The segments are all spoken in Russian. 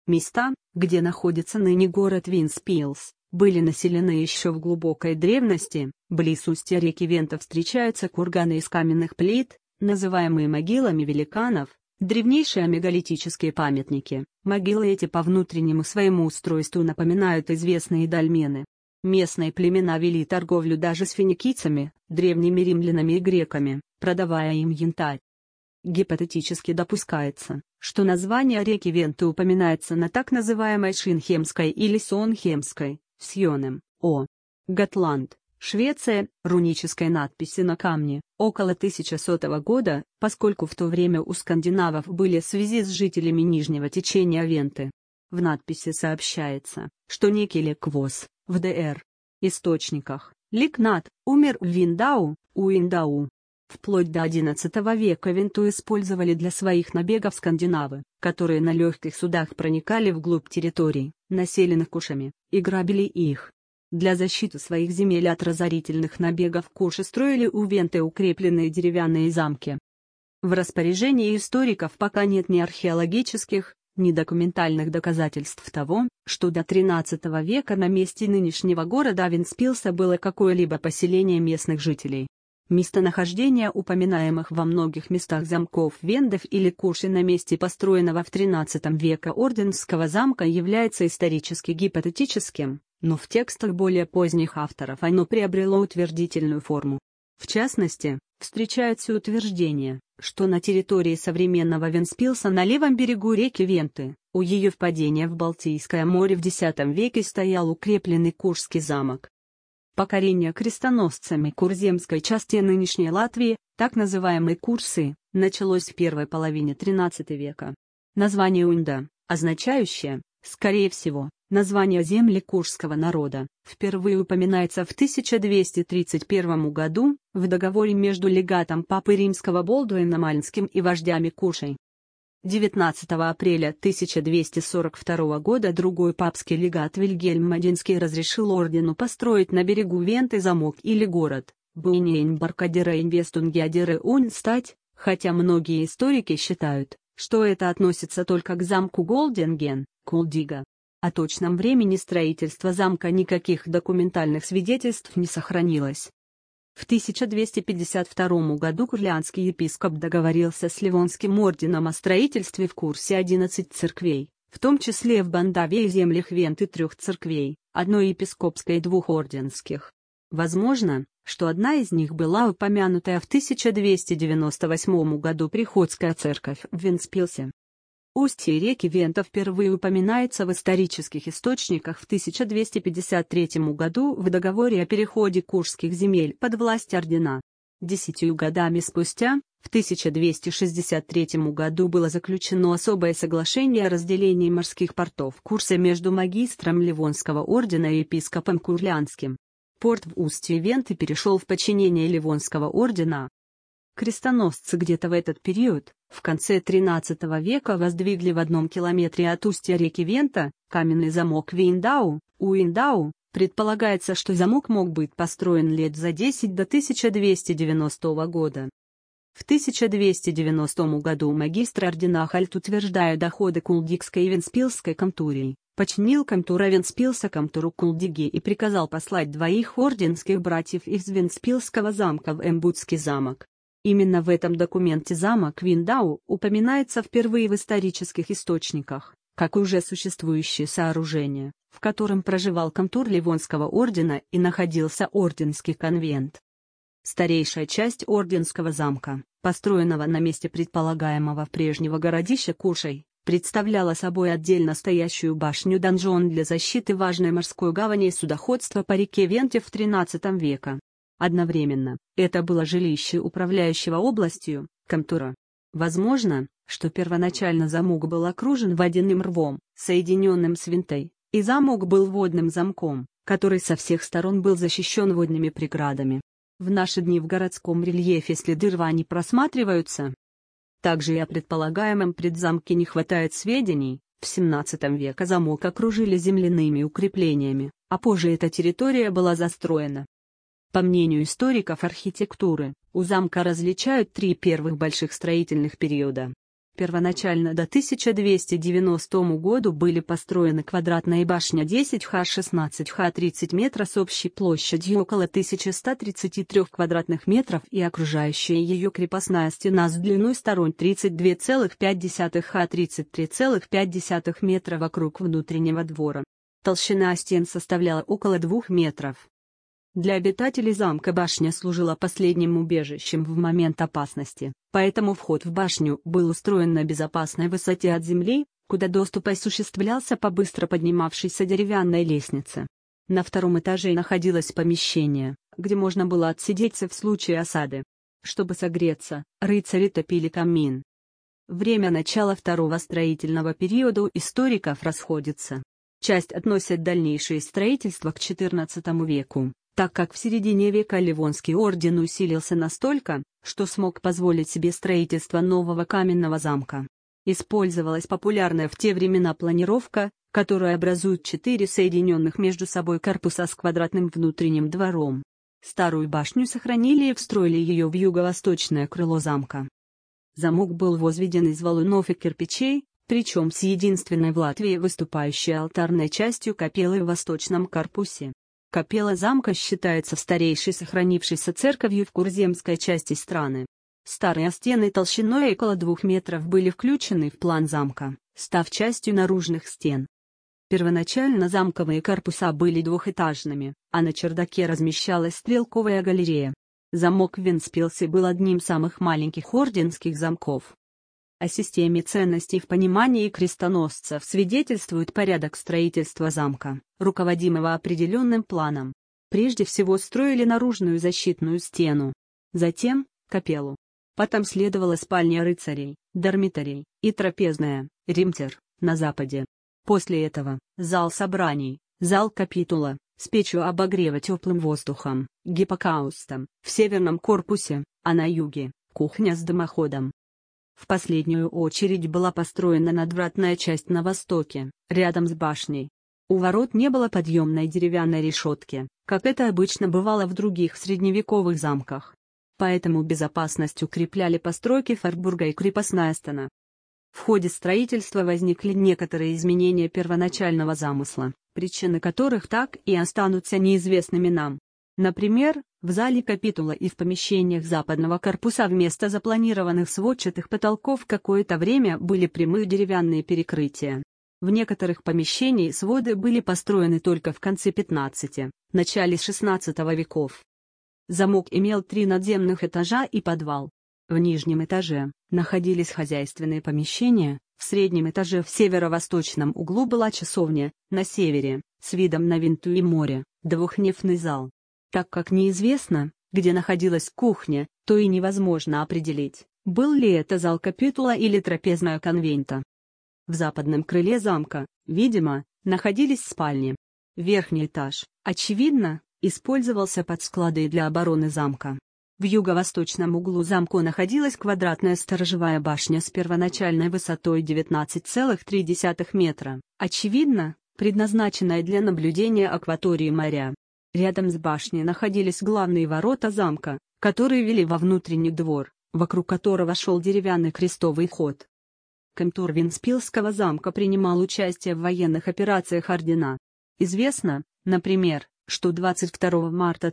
Места, где находится ныне город Вентспилс, были населены еще в глубокой древности. Близ устья реки Вента встречаются курганы из каменных плит, называемые могилами великанов, древнейшие мегалитические памятники. Могилы эти по внутреннему своему устройству напоминают известные дольмены. Местные племена вели торговлю даже с финикийцами, древними римлянами и греками, продавая им янтарь. Гипотетически допускается, что название реки Венты упоминается на так называемой Шинхемской или Сонхемской, Сьонем, О. Готланд, Швеция, рунической надписи на камне, около 1100 года, поскольку в то время у скандинавов были связи с жителями нижнего течения Венты. В надписи сообщается, что некий Леквос, в д.р. источниках, Ликнат, умер в Виндау, Уиндау. Вплоть до XI века Венту использовали для своих набегов скандинавы, которые на легких судах проникали вглубь территорий, населенных кушами, и грабили их. Для защиты своих земель от разорительных набегов куши строили у Венты укрепленные деревянные замки. В распоряжении историков пока нет ни археологических, ни документальных доказательств того, что до XIII века на месте нынешнего города Вентспилса было какое-либо поселение местных жителей. Местонахождение упоминаемых во многих местах замков Вендов или Куши на месте построенного в XIII веке Орденского замка является исторически гипотетическим, но в текстах более поздних авторов оно приобрело утвердительную форму. В частности, встречаются утверждения, что на территории современного Вентспилса на левом берегу реки Венты, у ее впадения в Балтийское море в X веке стоял укрепленный Куршский замок. Покорение крестоносцами Курземской части нынешней Латвии, так называемой Курсы, началось в первой половине XIII века. Название Унда, означающее, скорее всего, название земли куршского народа, впервые упоминается в 1231 году, в договоре между легатом Папы Римского Болдуином Альнским и вождями Кушей. 19 апреля 1242 года другой папский легат Вильгельм Мадинский разрешил ордену построить на берегу Венты замок или город, Бунейнбаркадере-Инвестунгиадере-Унстать, хотя многие историки считают, что это относится только к замку Голденген, Кулдига. О точном времени строительства замка никаких документальных свидетельств не сохранилось. В 1252 году курлянский епископ договорился с Ливонским орденом о строительстве в Курсе 11 церквей, в том числе в Бандаве и землях Венты 3 церквей, одной епископской и 2 орденских. Возможно, что одна из них была упомянутая в 1298 году Приходская церковь в Вентспилсе. Устье реки Вента впервые упоминается в исторических источниках в 1253 году в договоре о переходе куршских земель под власть ордена. 10 годами спустя, в 1263 году было заключено особое соглашение о разделении морских портов Курса между магистром Ливонского ордена и епископом Курлянским. Порт в устье Венты перешел в подчинение Ливонского ордена. Крестоносцы где-то в этот период, в конце XIII века воздвигли в 1 километре от устья реки Вента, каменный замок Виндау, Уиндау. Предполагается, что замок мог быть построен лет за 10 до 1290 года. В 1290 году магистр ордена Хальт, утверждая доходы Кулдигской и Вентспилской комтурий, подчинил комтура Вентспилса комтуру Кулдиги и приказал послать 2 орденских братьев из Вентспилского замка в Эмбудский замок. Именно в этом документе замок Виндау упоминается впервые в исторических источниках, как уже существующее сооружение, в котором проживал комтур Ливонского ордена и находился орденский конвент. Старейшая часть орденского замка, построенного на месте предполагаемого прежнего городища Кушей, представляла собой отдельно стоящую башню-донжон для защиты важной морской гавани и судоходства по реке Венте в XIII веке. Одновременно, это было жилище управляющего областью, комтура. Возможно, что первоначально замок был окружен водяным рвом, соединенным с Вентой, и замок был водным замком, который со всех сторон был защищен водными преградами. В наши дни в городском рельефе следы рва не просматриваются. Также и о предполагаемом предзамке не хватает сведений. В XVII веке замок окружили земляными укреплениями, а позже эта территория была застроена. По мнению историков архитектуры, у замка различают 3 первых больших строительных периода. Первоначально до 1290 года были построены квадратная башня 10 х 16 х 30 метров с общей площадью около 1133 квадратных метров и окружающая ее крепостная стена с длиной сторон 32,5 х 33,5 метра вокруг внутреннего двора. Толщина стен составляла около 2 метров. Для обитателей замка башня служила последним убежищем в момент опасности, поэтому вход в башню был устроен на безопасной высоте от земли, куда доступ осуществлялся по быстро поднимавшейся деревянной лестнице. На втором этаже находилось помещение, где можно было отсидеться в случае осады. Чтобы согреться, рыцари топили камин. Время начала второго строительного периода у историков расходится. Часть относит дальнейшее строительство к XIV веку, так как в середине века Ливонский орден усилился настолько, что смог позволить себе строительство нового каменного замка. Использовалась популярная в те времена планировка, которая образует 4 соединенных между собой корпуса с квадратным внутренним двором. Старую башню сохранили и встроили ее в юго-восточное крыло замка. Замок был возведен из валунов и кирпичей, причем с единственной в Латвии выступающей алтарной частью капеллы в восточном корпусе. Капелла замка считается старейшей сохранившейся церковью в курземской части страны. Старые стены толщиной около 2 метров были включены в план замка, став частью наружных стен. Первоначально замковые корпуса были двухэтажными, а на чердаке размещалась стрелковая галерея. Замок в Вентспилсе был одним из самых маленьких орденских замков. О системе ценностей в понимании крестоносцев свидетельствует порядок строительства замка, руководимого определенным планом. Прежде всего строили наружную защитную стену. Затем – капеллу. Потом следовала спальня рыцарей, дармитарей, и трапезная, римтер, на западе. После этого – зал собраний, зал капитула, с печью обогрева теплым воздухом, гиппокаустом, в северном корпусе, а на юге – кухня с дымоходом. В последнюю очередь была построена надвратная часть на востоке, рядом с башней. У ворот не было подъемной деревянной решетки, как это обычно бывало в других средневековых замках. Поэтому безопасность укрепляли постройки форбурга и крепостная стена. В ходе строительства возникли некоторые изменения первоначального замысла, причины которых так и останутся неизвестными нам. Например, в зале капитула и в помещениях западного корпуса вместо запланированных сводчатых потолков какое-то время были прямые деревянные перекрытия. В некоторых помещениях своды были построены только в конце XV – начале XVI веков. Замок имел 3 надземных этажа и подвал. В нижнем этаже находились хозяйственные помещения, в среднем этаже в северо-восточном углу была часовня, на севере, с видом на Винту и море, двухнефный зал. Так как неизвестно, где находилась кухня, то и невозможно определить, был ли это зал капитула или трапезная конвента. В западном крыле замка, видимо, находились спальни. Верхний этаж, очевидно, использовался под склады для обороны замка. В юго-восточном углу замка находилась квадратная сторожевая башня с первоначальной высотой 19,3 метра, очевидно, предназначенная для наблюдения акватории моря. Рядом с башней находились главные ворота замка, которые вели во внутренний двор, вокруг которого шел деревянный крестовый ход. Камтур Вентспилсского замка принимал участие в военных операциях ордена. Известно, например, что 22 марта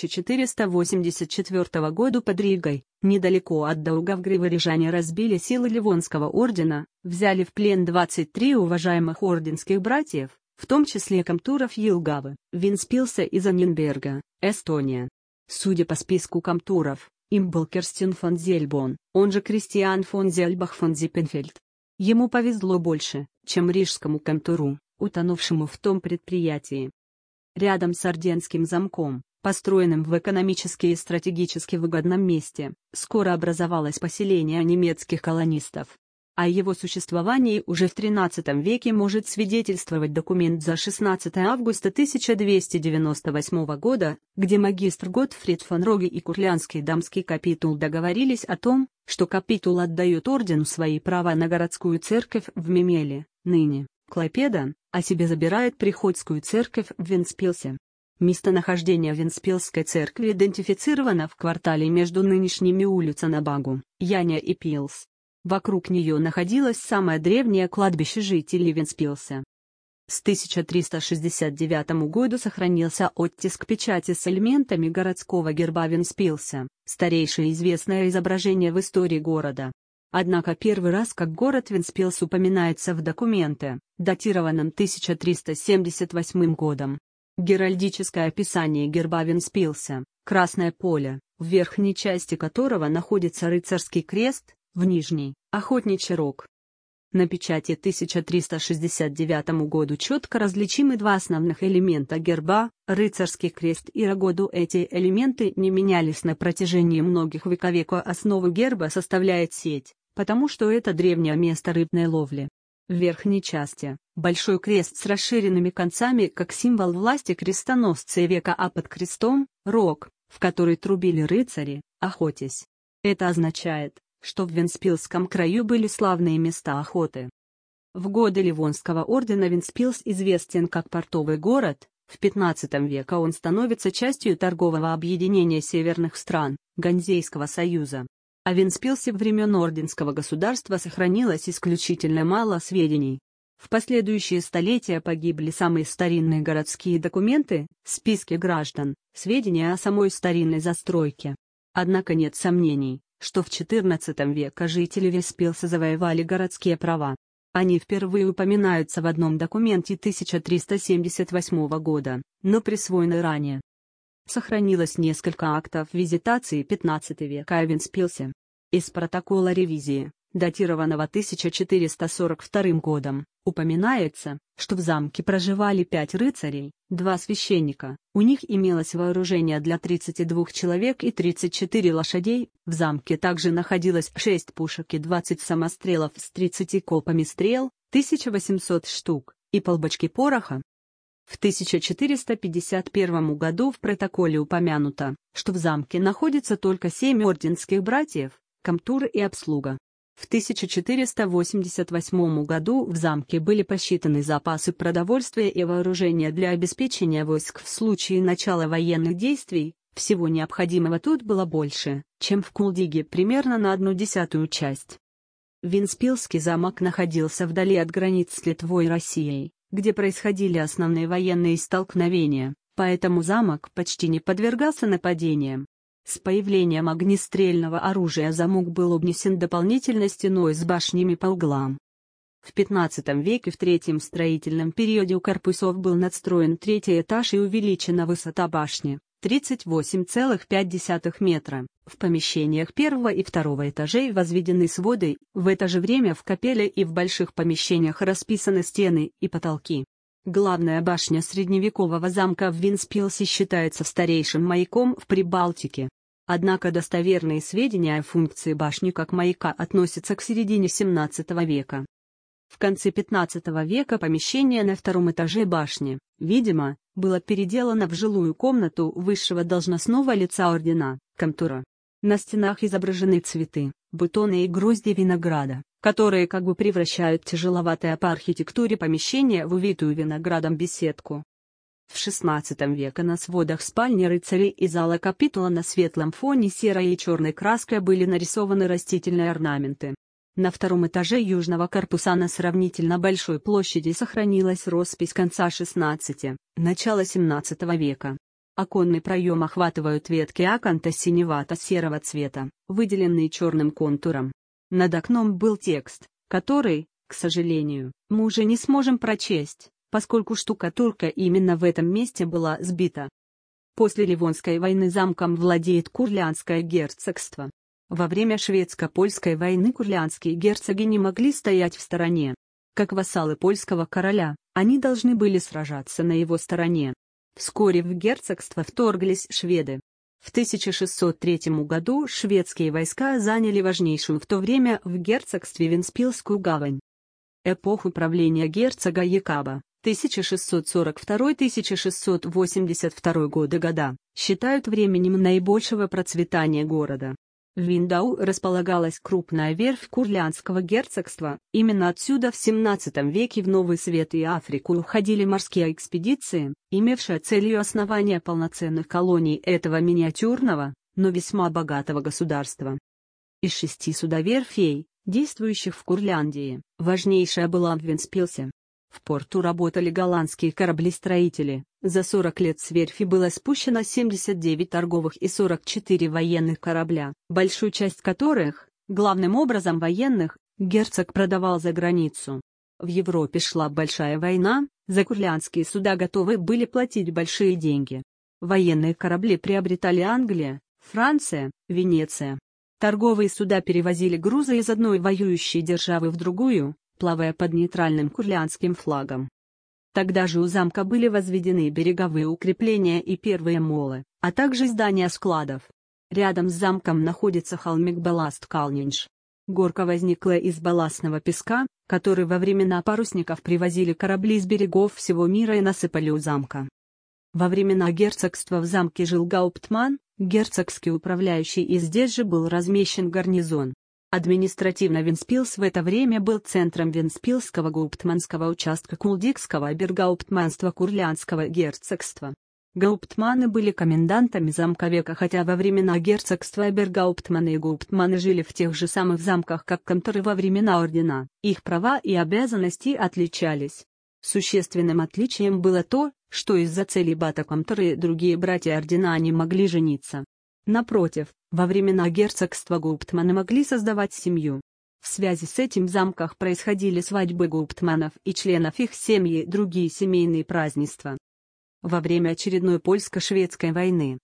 1484 года под Ригой, недалеко от Даугавгрива рижане разбили силы Ливонского ордена, взяли в плен 23 уважаемых орденских братьев, в том числе камтуров Елгавы, Вентспилса и Заненберга, Эстония. Судя по списку камтуров, им был Керстин фон Зельбон, он же Кристиан фон Зельбах фон Зиппенфельд. Ему повезло больше, чем рижскому камтуру, утонувшему в том предприятии. Рядом с Орденским замком, построенным в экономически и стратегически выгодном месте, скоро образовалось поселение немецких колонистов. О его существовании уже в XIII веке может свидетельствовать документ за 16 августа 1298 года, где магистр Готфрид фон Роге и Курлянский дамский капитул договорились о том, что капитул отдает ордену свои права на городскую церковь в Мемеле, ныне Клайпеда, а себе забирает приходскую церковь в Вентспилсе. Местонахождение Вентспилсской церкви идентифицировано в квартале между нынешними улицами Набагу, Яня и Пилс. Вокруг нее находилось самое древнее кладбище жителей Вентспилса. С 1369 года сохранился оттиск печати с элементами городского герба Вентспилса, старейшее известное изображение в истории города. Однако первый раз как город Вентспилс упоминается в документе, датированном 1378 годом. Геральдическое описание герба Вентспилса, красное поле, в верхней части которого находится рыцарский крест, в нижней – охотничий рог. На печати 1369 году четко различимы два основных элемента герба – рыцарский крест и рогоду. Эти элементы не менялись на протяжении многих вековеков. Основу герба составляет сеть, потому что это древнее место рыбной ловли. В верхней части – большой крест с расширенными концами как символ власти крестоносца века, а под крестом – рог, в который трубили рыцари, охотясь. Это означает, что в Вентспилсском краю были славные места охоты. В годы Ливонского ордена Вентспилс известен как портовый город, в XV веке он становится частью торгового объединения северных стран, Ганзейского союза. О Вентспилсе времен Орденского государства сохранилось исключительно мало сведений. В последующие столетия погибли самые старинные городские документы, списки граждан, сведения о самой старинной застройке. Однако нет сомнений, что в XIV веке жители Вентспилса завоевали городские права. Они впервые упоминаются в одном документе 1378 года, но присвоены ранее. Сохранилось несколько актов визитации XV века о Вентспилсе. Из протокола ревизии, датированного 1442 годом, упоминается, что в замке проживали 5 рыцарей, 2 священника, у них имелось вооружение для 32 человек и 34 лошадей, в замке также находилось 6 пушек и 20 самострелов с 30 копами стрел, 1800 штук, и полбочки пороха. В 1451 году в протоколе упомянуто, что в замке находится только 7 орденских братьев, комтур и обслуга. В 1488 году в замке были посчитаны запасы продовольствия и вооружения для обеспечения войск в случае начала военных действий, всего необходимого тут было больше, чем в Кулдиге, примерно на 1/10 часть. Вентспилсский замок находился вдали от границ с Литвой и Россией, где происходили основные военные столкновения, поэтому замок почти не подвергался нападениям. С появлением огнестрельного оружия замок был обнесен дополнительной стеной с башнями по углам. В XV веке в третьем строительном периоде у корпусов был надстроен третий этаж и увеличена высота башни, 38,5 метра. В помещениях первого и второго этажей возведены своды, в это же время в капелле и в больших помещениях расписаны стены и потолки. Главная башня средневекового замка в Вентспилсе считается старейшим маяком в Прибалтике. Однако достоверные сведения о функции башни как маяка относятся к середине XVII века. В конце XV века помещение на втором этаже башни, видимо, было переделано в жилую комнату высшего должностного лица ордена, комтура. На стенах изображены цветы, бутоны и грозди винограда, которые как бы превращают тяжеловатое по архитектуре помещение в увитую виноградом беседку. В XVI веке на сводах спальни рыцарей и зала капитула на светлом фоне серой и черной краской были нарисованы растительные орнаменты. На втором этаже южного корпуса на сравнительно большой площади сохранилась роспись конца XVI – начала XVII века. Оконный проем охватывают ветки аканта синевато-серого цвета, выделенные черным контуром. Над окном был текст, который, к сожалению, мы уже не сможем прочесть, поскольку штукатурка именно в этом месте была сбита. После Ливонской войны замком владеет Курлянское герцогство. Во время шведско-польской войны курлянские герцоги не могли стоять в стороне. Как вассалы польского короля, они должны были сражаться на его стороне. Вскоре в герцогство вторглись шведы. В 1603 году шведские войска заняли важнейшую в то время в герцогстве Вентспилсскую гавань. Эпоху правления герцога Якаба, 1642-1682 года, считают временем наибольшего процветания города. В Виндау располагалась крупная верфь Курлянского герцогства, именно отсюда в XVII веке в Новый Свет и Африку уходили морские экспедиции, имевшие целью основания полноценных колоний этого миниатюрного, но весьма богатого государства. Из 6 судоверфей, действующих в Курляндии, важнейшая была в Вентспилсе. В порту работали голландские кораблестроители, за 40 лет с верфи было спущено 79 торговых и 44 военных корабля, большую часть которых, главным образом военных, герцог продавал за границу. В Европе шла большая война, за курляндские суда готовы были платить большие деньги. Военные корабли приобретали Англия, Франция, Венеция. Торговые суда перевозили грузы из одной воюющей державы в другую, плавая под нейтральным курляндским флагом. Тогда же у замка были возведены береговые укрепления и первые молы, а также здания складов. Рядом с замком находится холмик Баласт-Калнинш. Горка возникла из балластного песка, который во времена парусников привозили корабли с берегов всего мира и насыпали у замка. Во времена герцогства в замке жил гауптман, герцогский управляющий, и здесь же был размещен гарнизон. Административно Вентспилс в это время был центром Вентспилсского гауптманского участка Кулдигского обергауптманства Курляндского герцогства. Гауптманы были комендантами замка века, хотя во времена герцогства обергауптманы и гауптманы жили в тех же самых замках, как конторы во времена ордена. Их права и обязанности отличались. Существенным отличием было то, что из-за целибата конторы и другие братья ордена не могли жениться. Напротив, во времена герцогства гауптманы могли создавать семью. В связи с этим в замках происходили свадьбы гауптманов и членов их семьи и другие семейные празднества. Во время очередной польско-шведской войны,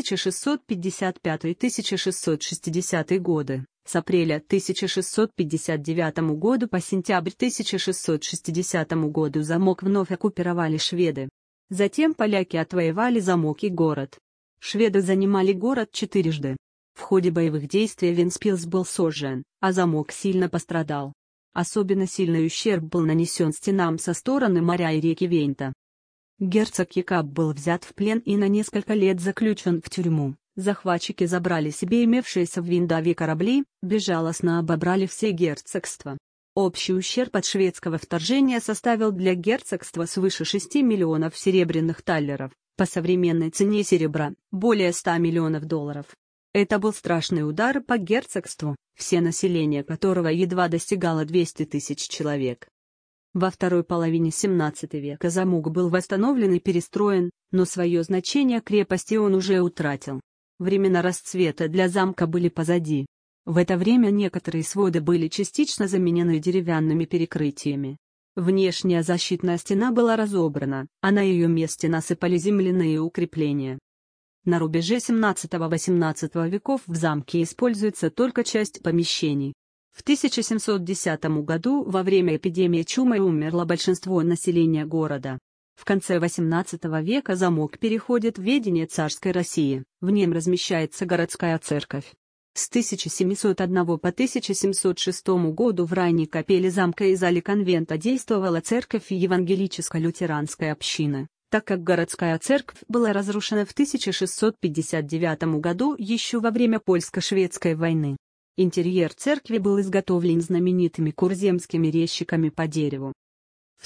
1655-1660 годы, с апреля 1659 года по сентябрь 1660 году замок вновь оккупировали шведы. Затем поляки отвоевали замок и город. Шведы занимали город четырежды. В ходе боевых действий Вентспилс был сожжен, а замок сильно пострадал. Особенно сильный ущерб был нанесен стенам со стороны моря и реки Вейнта. Герцог Якаб был взят в плен и на несколько лет заключен в тюрьму. Захватчики забрали себе имевшиеся в Виндаве корабли, безжалостно обобрали все герцогства. Общий ущерб от шведского вторжения составил для герцогства свыше 6 миллионов серебряных таллеров, по современной цене серебра, более 100 миллионов долларов. Это был страшный удар по герцогству, все население которого едва достигало 200 тысяч человек. Во второй половине XVII века замок был восстановлен и перестроен, но свое значение крепости он уже утратил. Времена расцвета для замка были позади. В это время некоторые своды были частично заменены деревянными перекрытиями. Внешняя защитная стена была разобрана, а на ее месте насыпали земляные укрепления. На рубеже XVII-XVIII веков в замке используется только часть помещений. В 1710 году во время эпидемии чумы умерло большинство населения города. В конце XVIII века замок переходит в ведение царской России, в нем размещается городская церковь. С 1701 по 1706 году в ранней капелле замка и зале конвента действовала церковь евангелическо-лютеранской общины, так как городская церковь была разрушена в 1659 году еще во время польско-шведской войны. Интерьер церкви был изготовлен знаменитыми курземскими резчиками по дереву. В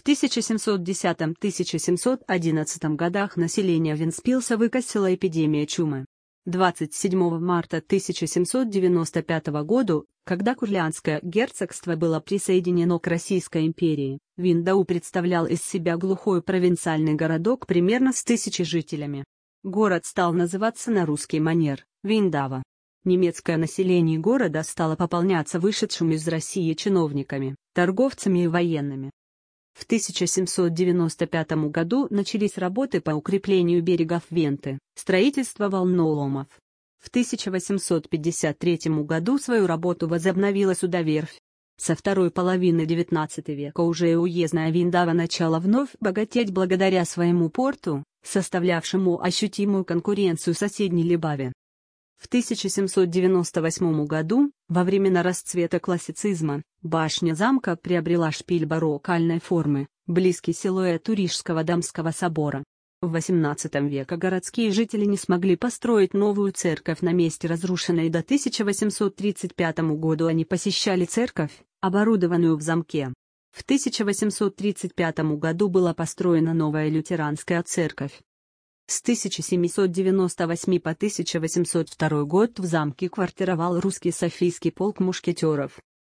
1710-1711 годах население Вентспилса выкосила эпидемия чумы. 27 марта 1795 года, когда Курляндское герцогство было присоединено к Российской империи, Виндау представлял из себя глухой провинциальный городок примерно с 1000 жителями. Город стал называться на русский манер – Виндава. Немецкое население города стало пополняться вышедшими из России чиновниками, торговцами и военными. В 1795 году начались работы по укреплению берегов Венты, строительство волноломов. В 1853 году свою работу возобновила судоверфь. Со второй половины XIX века уже уездная Виндава начала вновь богатеть благодаря своему порту, составлявшему ощутимую конкуренцию соседней Либаве. В 1798 году, во времена расцвета классицизма, башня замка приобрела шпиль бароккальной формы, близкий силуэту Рижского Дамского собора. В XVIII веке городские жители не смогли построить новую церковь на месте разрушенной до 1835 года. Они посещали церковь, оборудованную в замке. В 1835 году была построена новая лютеранская церковь. С 1798 по 1802 год в замке квартировал русский Софийский полк мушкетеров.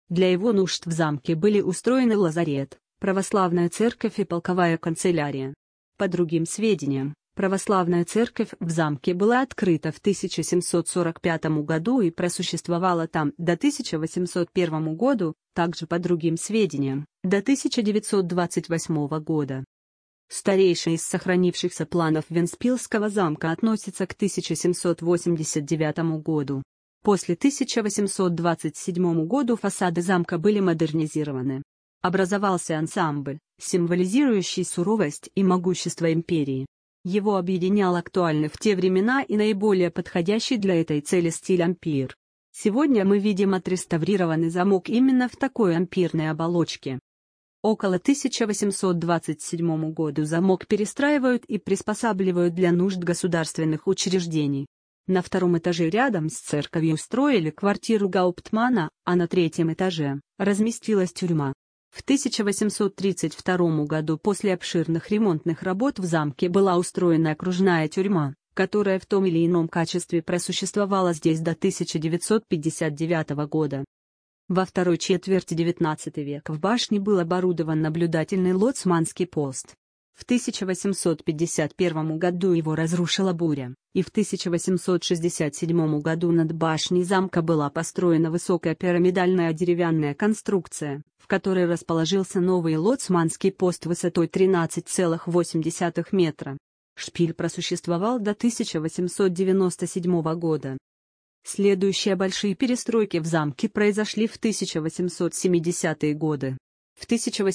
Для его нужд в замке были устроены лазарет, православная церковь и полковая канцелярия. По другим сведениям, православная церковь в замке была открыта в 1745 году и просуществовала там до 1801 года, также по другим сведениям, до 1928 года. Старейший из сохранившихся планов Вентспилсского замка относится к 1789 году. После 1827 года фасады замка были модернизированы. Образовался ансамбль, символизирующий суровость и могущество империи. Его объединял актуальный в те времена и наиболее подходящий для этой цели стиль ампир. Сегодня мы видим отреставрированный замок именно в такой ампирной оболочке. Около 1827 года замок перестраивают и приспосабливают для нужд государственных учреждений. На втором этаже рядом с церковью устроили квартиру гауптмана, а на третьем этаже разместилась тюрьма. В 1832 году после обширных ремонтных работ в замке была устроена окружная тюрьма, которая в том или ином качестве просуществовала здесь до 1959 года. Во второй четверти XIX века в башне был оборудован наблюдательный лоцманский пост. В 1851 году его разрушила буря, и в 1867 году над башней замка была построена высокая пирамидальная деревянная конструкция, в которой расположился новый лоцманский пост высотой 13,8 метра. Шпиль просуществовал до 1897 года. Следующие большие перестройки в замке произошли в 1870-е годы. В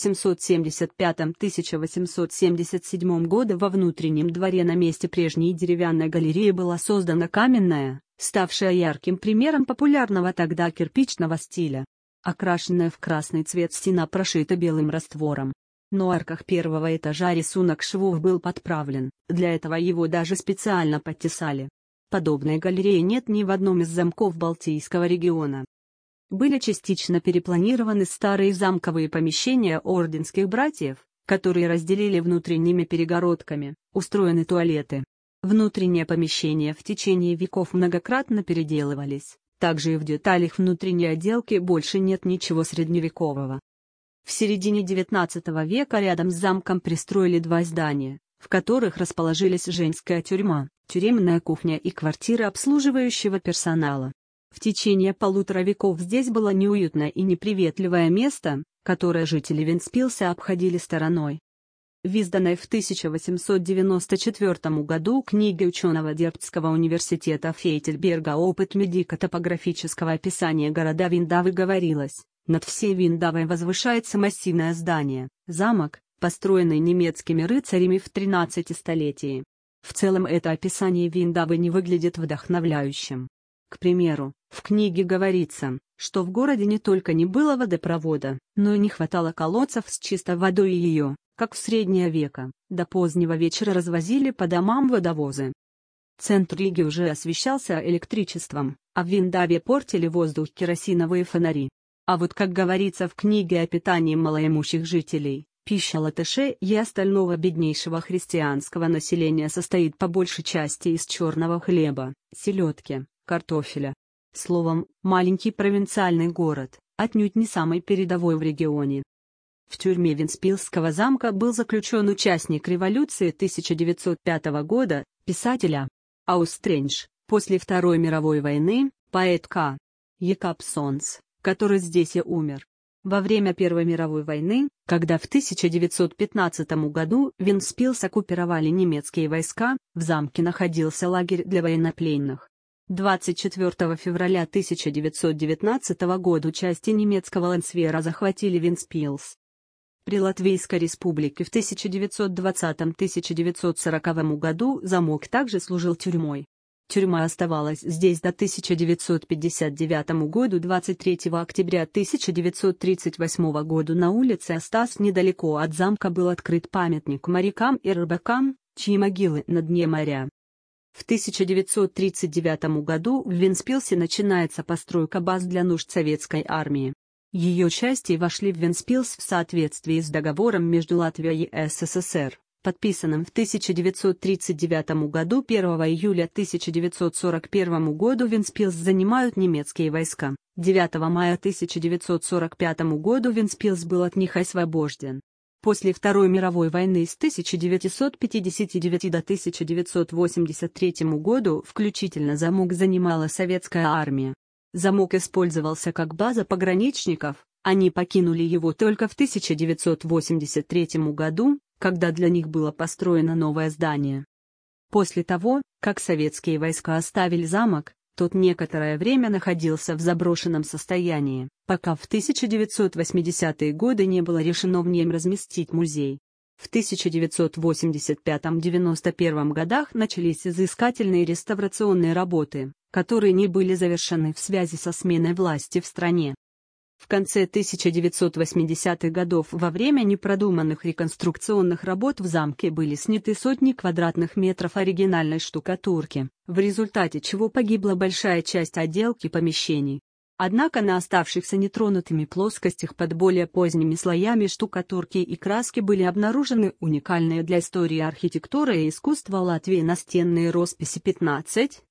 1875-1877 году во внутреннем дворе на месте прежней деревянной галереи была создана каменная, ставшая ярким примером популярного тогда кирпичного стиля. Окрашенная в красный цвет стена прошита белым раствором. На арках первого этажа рисунок швов был подправлен, для этого его даже специально подтесали. Подобной галереи нет ни в одном из замков Балтийского региона. Были частично перепланированы старые замковые помещения орденских братьев, которые разделили внутренними перегородками, устроены туалеты. Внутренние помещения в течение веков многократно переделывались, также и в деталях внутренней отделки больше нет ничего средневекового. В середине XIX века рядом с замком пристроили два здания, в которых расположились женская тюрьма, тюремная кухня и квартира обслуживающего персонала. В течение 1,5 веков здесь было неуютное и неприветливое место, которое жители Вентспилса обходили стороной. В изданной в 1894 году книге ученого Дербцкого университета Фейтельберга «Опыт медико-топографического описания города Виндавы» говорилось, над всей Виндавой возвышается массивное здание, замок, построенный немецкими рыцарями в 13 столетии. В целом это описание Виндавы не выглядит вдохновляющим. К примеру, в книге говорится, что в городе не только не было водопровода, но и не хватало колодцев с чистой водой и ее, как в средние века, до позднего вечера развозили по домам водовозы. Центр Риги уже освещался электричеством, а в Виндаве портили воздух керосиновые фонари. А вот как говорится в книге о питании малоимущих жителей, пища латышей и остального беднейшего христианского населения состоит по большей части из черного хлеба, селедки, картофеля. Словом, маленький провинциальный город, отнюдь не самый передовой в регионе. В тюрьме Вентспилсского замка был заключен участник революции 1905 года, писатель А. Аустрендж, после Второй мировой войны, поэт К. Якобсонс, который здесь и умер. Во время Первой мировой войны, когда в 1915 году Вентспилс оккупировали немецкие войска, в замке находился лагерь для военнопленных. 24 февраля 1919 года части немецкого ландсвера захватили Вентспилс. При Латвийской республике в 1920-1940 году замок также служил тюрьмой. Тюрьма оставалась здесь до 1959 года. 23 октября 1938 года на улице Астас недалеко от замка был открыт памятник морякам и рыбакам, чьи могилы на дне моря. В 1939 году в Вентспилсе начинается постройка баз для нужд советской армии. Ее части вошли в Вентспилс в соответствии с договором между Латвией и СССР. подписанном в 1939 году. 1 июля 1941 году Вентспилс занимают немецкие войска. 9 мая 1945 году Вентспилс был от них освобожден. После Второй мировой войны с 1959 до 1983 году включительно Замок занимала советская армия. Замок использовался как база пограничников, они покинули его только в 1983 году, когда для них было построено новое здание. После того, как советские войска оставили замок, тот некоторое время находился в заброшенном состоянии, пока в 1980-е годы не было решено в нем разместить музей. В 1985-91 годах начались изыскательные реставрационные работы, которые не были завершены в связи со сменой власти в стране. В конце 1980-х годов во время непродуманных реконструкционных работ в замке были сняты сотни квадратных метров оригинальной штукатурки, в результате чего погибла большая часть отделки помещений. Однако на оставшихся нетронутыми плоскостях под более поздними слоями штукатурки и краски были обнаружены уникальные для истории архитектуры и искусства Латвии настенные росписи 15,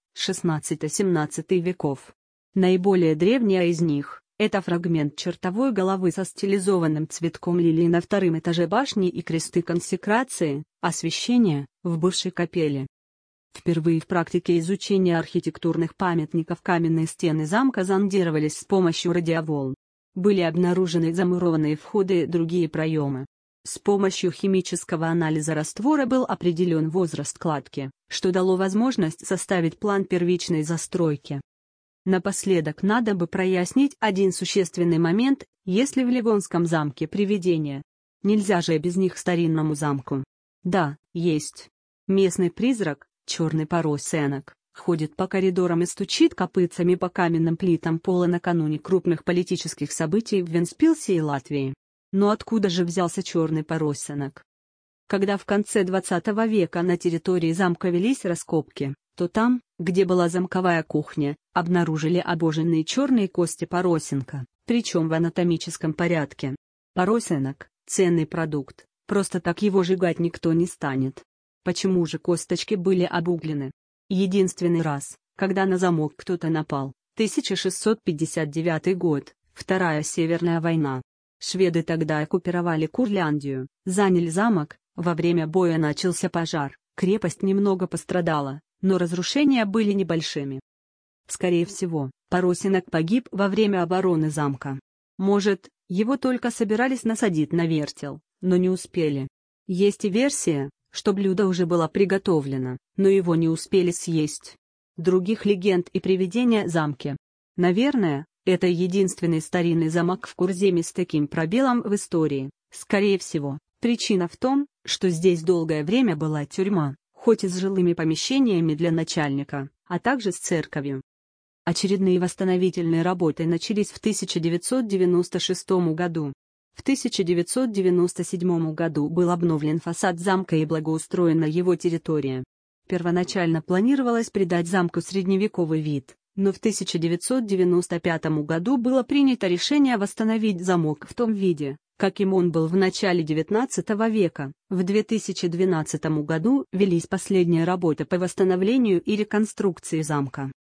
16-17 веков. Наиболее древняя из них — это фрагмент чертовой головы со стилизованным цветком лилии на втором этаже башни и кресты консекрации, освящения, в бывшей капелле. Впервые в практике изучения архитектурных памятников каменные стены замка зондировались с помощью радиоволн. Были обнаружены замурованные входы и другие проемы. С помощью химического анализа раствора был определен возраст кладки, что дало возможность составить план первичной застройки. Напоследок надо бы прояснить один существенный момент: если в Ливонском замке привидения, нельзя же без них старинному замку. Да, есть. Местный призрак, черный поросенок, ходит по коридорам и стучит копытцами по каменным плитам пола накануне крупных политических событий в Вентспилсе и Латвии. Но откуда же взялся черный поросенок? Когда в конце XX века на территории замка велись раскопки, то там, где была замковая кухня, обнаружили обожженные черные кости поросенка, причем в анатомическом порядке. Поросенок – ценный продукт, просто так его сжигать никто не станет. Почему же косточки были обуглены? Единственный раз, когда на замок кто-то напал, 1659 год, Вторая Северная война. Шведы тогда оккупировали Курляндию, заняли замок, во время боя начался пожар, крепость немного пострадала, но разрушения были небольшими. Скорее всего, поросенок погиб во время обороны замка. Может, его только собирались насадить на вертел, но не успели. Есть и версия, что блюдо уже было приготовлено, но его не успели съесть. Других легенд и привидения о замке. Наверное, это единственный старинный замок в Курземе с таким пробелом в истории. Скорее всего, причина в том, что здесь долгое время была тюрьма, хоть и с жилыми помещениями для начальника, а также с церковью. Очередные восстановительные работы начались в 1996 году. В 1997 году был обновлен фасад замка и благоустроена его территория. Первоначально планировалось придать замку средневековый вид, но в 1995 году было принято решение восстановить замок в том виде, каким он был в начале XIX века. В 2012 году велись последние работы по восстановлению и реконструкции замка.